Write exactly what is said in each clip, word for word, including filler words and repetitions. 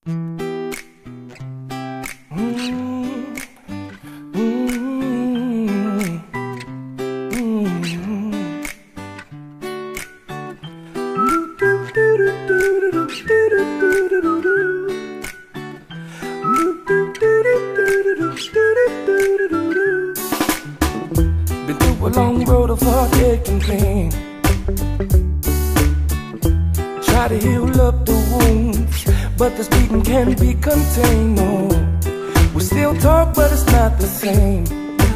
Been through a long road of heartache and pain. Try to heal up the wounds, but this beating can't be contained. No, we still talk, but it's not the same.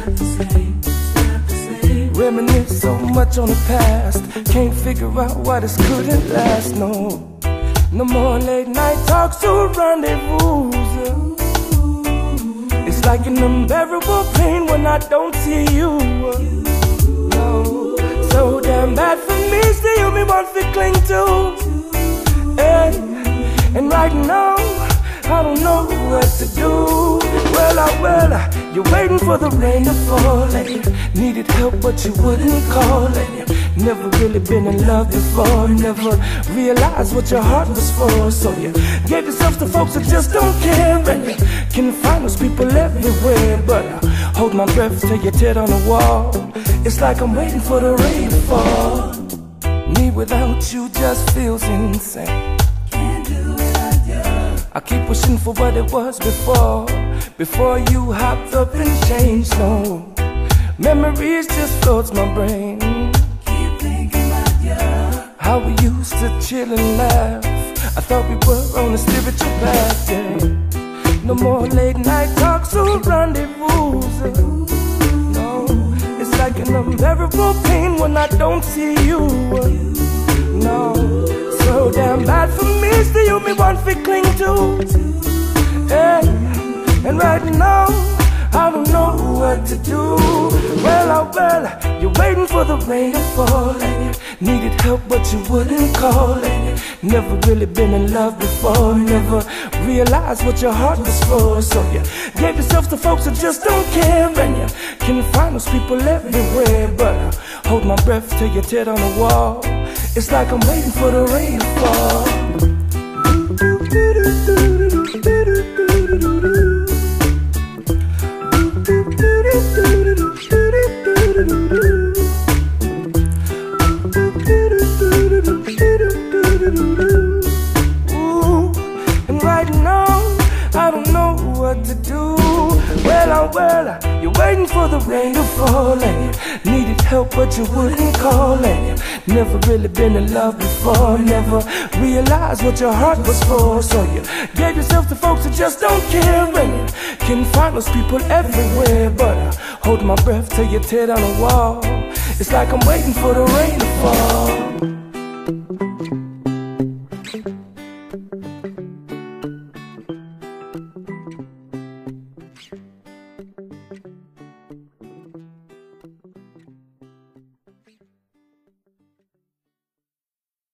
Reminisce so much on the past, can't figure out why this couldn't last. No, no more late night talks or rendezvous. It's like an unbearable pain when I don't see you. No, so damn bad for me, still you me want to cling to. And, and right now, I don't know what to do. Well, I, well, I, you're waiting for the rain to fall, and you needed help, but you wouldn't call, and you never really been in love before. Never realized what your heart was for, so you gave yourself to folks that just don't care, and you can find those people everywhere. But I hold my breath till you tear on the wall. It's like I'm waiting for the rain to fall. Me without you just feels insane. I keep wishing for what it was before, before you hopped up and changed. No, memories just floats my brain. Keep thinking about you, how we used to chill and laugh. I thought we were on a spiritual path, yeah. No more late night talks or rendezvous. No, it's like an unbearable pain when I don't see you. No, so damn bad for me, still you me want to cling to. And, and right now, I don't know what to do. Well, oh well, you're waiting for the rain to fall, and you needed help, but you wouldn't call, and you never really been in love before. Never realized what your heart was for, so you gave yourself to folks that just don't care, and you can find those people everywhere. But I hold my breath till you tear on the wall. It's like I'm waiting for the rain to fall. Ooh, and right now, I don't know what to do. Well, oh well, you're waiting for the rain to fall, and you needed help, but you wouldn't call, and you never really been in love before. Never realized what your heart was for, so you gave yourself to folks that just don't care, and you can find those people everywhere. But I hold my breath till you tear down the wall. It's like I'm waiting for the rain to fall.